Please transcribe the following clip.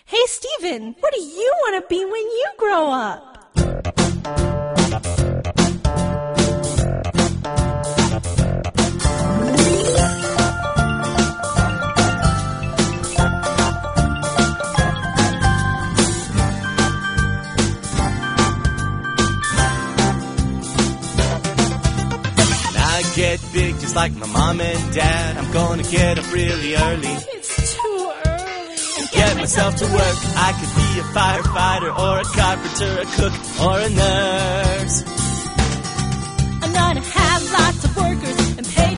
Hey, Steven, what do you want to be when you grow up? Get big just like my mom and dad. I'm gonna get up really early. It's too early. Get myself to work. I could be a firefighter or a carpenter, a cook or a nurse. I'm gonna have lots of workers